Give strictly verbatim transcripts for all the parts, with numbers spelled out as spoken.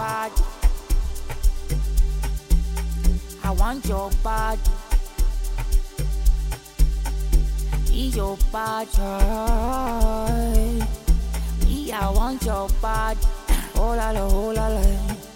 body. I want your body. Eat your body. Yeah, I want your body. Oh la la, oh la la.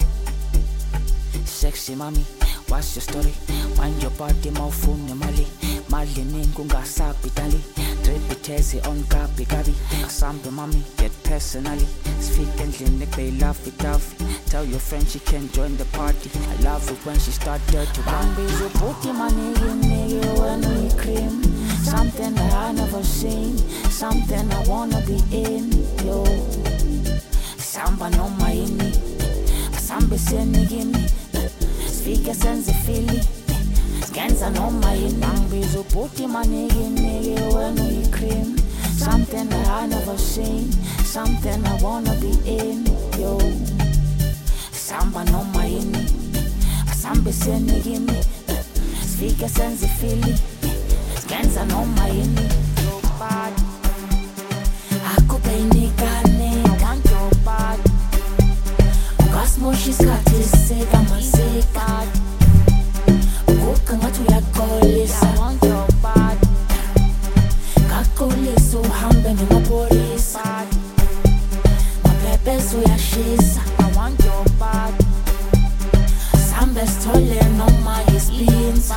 Sexy mommy, what's your story? Wind your body, mawufune mali. Mali ningu ngasabi dali. Drip it easy on gabi gabi. Sambe mommy, get personally. Speak and clinic, they love it love. Tell your friend she can join the party. I love it when she start dirty. Bambi's a booty money, nigga, when we cream. Something that I never seen. Something I wanna be in, yo. Samba no my ini. Samba seni gimme. Speaker sends a feeling. Scansa no my ini. Bambi's a booty money, nigga, when we cream. Something that I never seen. Something I wanna be in, yo. Samba no my ini. Samba seni gimme. Speaker sends a feeling. Scansa no my ini. Your body. Akubenika nigga. I want your body. Ukasmoshi skati seka maseka. Ukuka ngatu yakolisa. I want your body. Kakolisa uhambe ngemapolisa. Mapepeso yashisa. I want your body. Sambe stole noma yisbeans.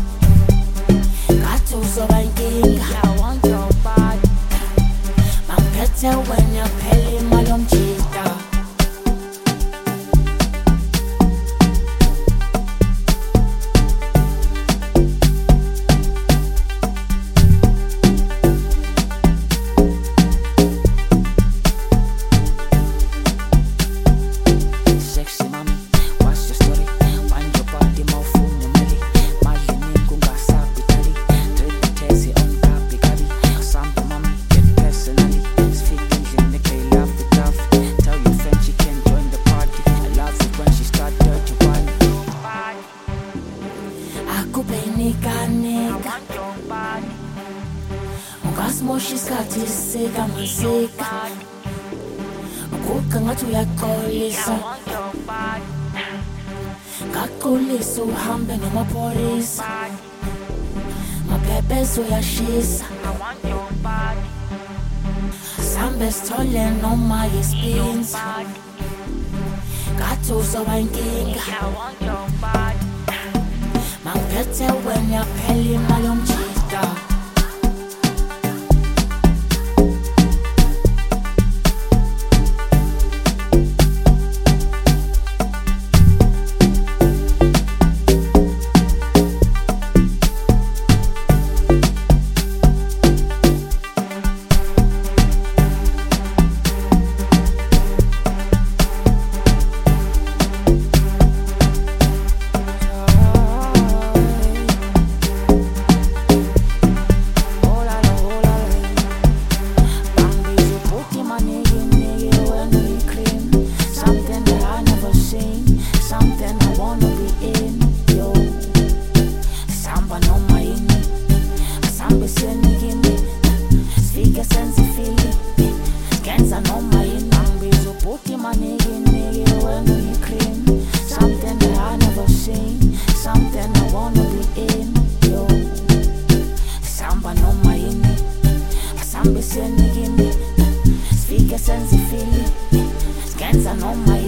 Gato uzoba inkinga. I want your body. Mangiphethe wena phela imali yomjida. Sexy mommy, what's your story? Wind your body, mawufune mali. Mali ningu ngasabi dali. Drip it easy on gabi gabi. Sambe mommy, get personally. Speak in clinic, they love it love. Tell your friend she can join the party. I love it when she start dirty one. Akubenika nigga. I want your body. Ukasmoshi skati seka maseka. Ukuka ngatu yakolisa. I want your body. Kakolisa uhambe ngemapolisa. Mapepeso yashisa. I want your body. Sambe stole noma yisbeans. Gato uzoba inkinga. I want your body. Mangiphethe wena phela imali yomjida. Something I wanna be in, yo. Samba no my ini. Samba seni gimme. Speaker sends a feeling. Scansa no my ini. Bambi's a booty money, nigga, when we cream. Something that I never seen. Something I wanna be in, yo. Samba no my ini. Samba seni gimme. Speaker sends a feeling. Scansa no my